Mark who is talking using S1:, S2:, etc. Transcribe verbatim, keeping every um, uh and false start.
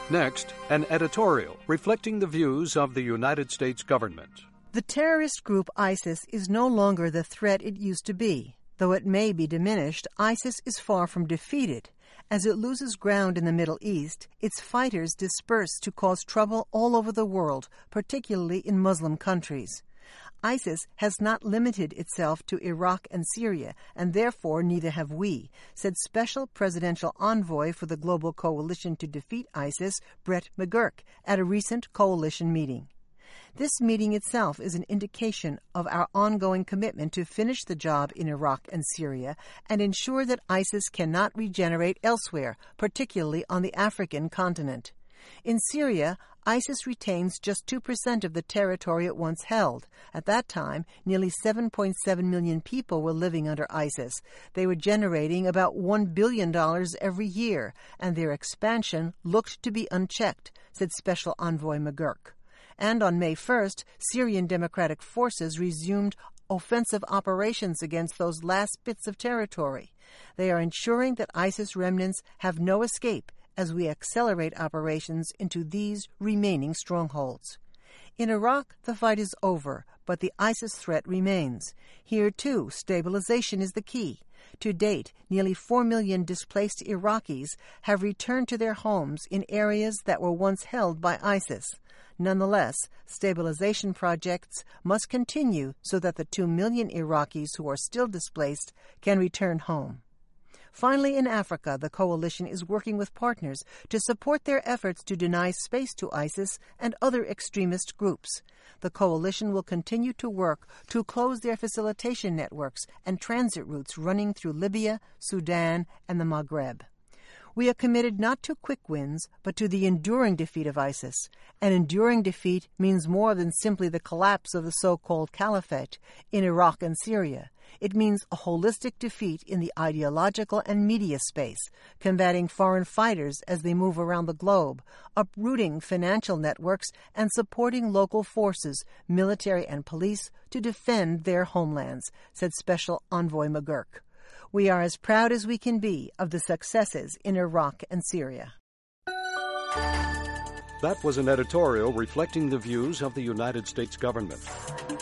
S1: Next, an editorial reflecting the views of the United States government.
S2: The terrorist group ISIS is no longer the threat it used to be. Though it may be diminished, ISIS is far from defeated. As it loses ground in the Middle East, its fighters disperse to cause trouble all over the world, particularly in Muslim countries. ISIS has not limited itself to Iraq and Syria, and therefore neither have we, said Special Presidential Envoy for the Global Coalition to Defeat ISIS, Brett McGurk, at a recent coalition meeting. This meeting itself is an indication of our ongoing commitment to finish the job in Iraq and Syria and ensure that ISIS cannot regenerate elsewhere, particularly on the African continent. In Syria, ISIS retains just two percent of the territory it once held. At that time, nearly seven point seven million people were living under ISIS. They were generating about one billion dollars every year, and their expansion looked to be unchecked, said Special Envoy McGurk. And on May first, Syrian Democratic Forces resumed offensive operations against those last bits of territory. They are ensuring that ISIS remnants have no escape as we accelerate operations into these remaining strongholds. In Iraq, the fight is over, but the ISIS threat remains. Here, too, stabilization is the key. To date, nearly four million displaced Iraqis have returned to their homes in areas that were once held by ISIS. Nonetheless, stabilization projects must continue so that the two million Iraqis who are still displaced can return home. Finally, in Africa, the coalition is working with partners to support their efforts to deny space to ISIS and other extremist groups. The coalition will continue to work to close their facilitation networks and transit routes running through Libya, Sudan, and the Maghreb. We are committed not to quick wins, but to the enduring defeat of ISIS. An enduring defeat means more than simply the collapse of the so-called caliphate in Iraq and Syria. It means a holistic defeat in the ideological and media space, combating foreign fighters as they move around the globe, uprooting financial networks, and supporting local forces, military and police, to defend their homelands, said Special Envoy McGurk. We are as proud as we can be of the successes in Iraq and Syria.
S1: That was an editorial reflecting the views of the United States government.